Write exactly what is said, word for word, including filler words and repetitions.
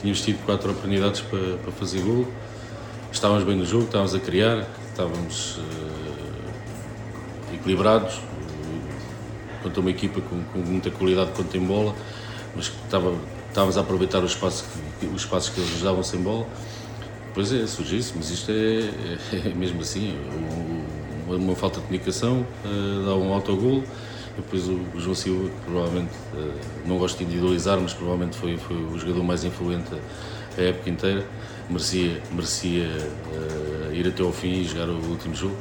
Tínhamos tido quatro oportunidades para, para fazer gol, estávamos bem no jogo, estávamos a criar, estávamos uh, equilibrados, uh, contra uma equipa com, com muita qualidade quanto em bola, mas que estava, estávamos a aproveitar os espaços que, os espaços que eles nos davam sem bola. Pois é, surgiu isso, mas isto é, é, é mesmo assim, uma, uma falta de comunicação, uh, dá um autogol. Depois o, o João Silva, que provavelmente, uh, não gosto de individualizar, mas provavelmente foi, foi o jogador mais influente a época inteira, merecia, merecia uh, ir até ao fim e jogar o último jogo.